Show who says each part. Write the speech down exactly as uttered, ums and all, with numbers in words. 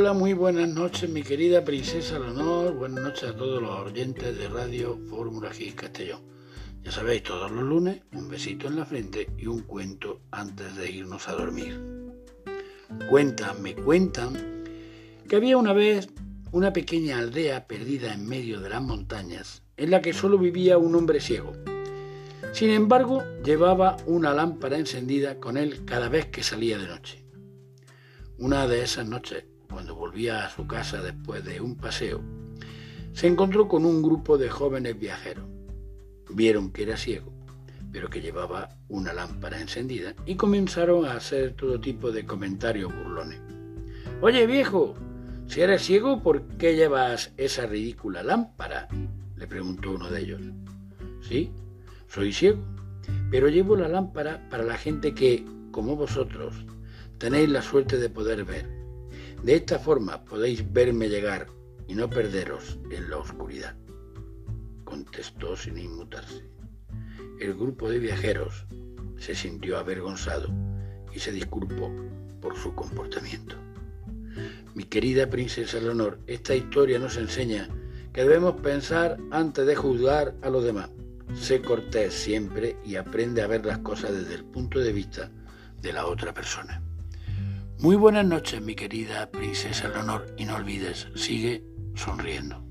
Speaker 1: Hola, muy buenas noches, mi querida princesa Leonor. Buenas noches a todos los oyentes de Radio Fórmula G Castellón. Ya sabéis, todos los lunes, un besito en la frente y un cuento antes de irnos a dormir. Cuentan, me cuentan que había una vez una pequeña aldea perdida en medio de las montañas, en la que solo vivía un hombre ciego. Sin embargo, llevaba una lámpara encendida con él cada vez que salía de noche. Una de esas noches, cuando volvía a su casa después de un paseo, se encontró con un grupo de jóvenes viajeros. Vieron que era ciego, pero que llevaba una lámpara encendida y comenzaron a hacer todo tipo de comentarios burlones. «Oye, viejo, si eres ciego, ¿por qué llevas esa ridícula lámpara?», le preguntó uno de ellos. «Sí, soy ciego, pero llevo la lámpara para la gente que, como vosotros, tenéis la suerte de poder ver. De esta forma podéis verme llegar y no perderos en la oscuridad», contestó sin inmutarse. El grupo de viajeros se sintió avergonzado y se disculpó por su comportamiento. Mi querida princesa Leonor, esta historia nos enseña que debemos pensar antes de juzgar a los demás. Sé cortés siempre y aprende a ver las cosas desde el punto de vista de la otra persona. Muy buenas noches, mi querida princesa Leonor, y no olvides, sigue sonriendo.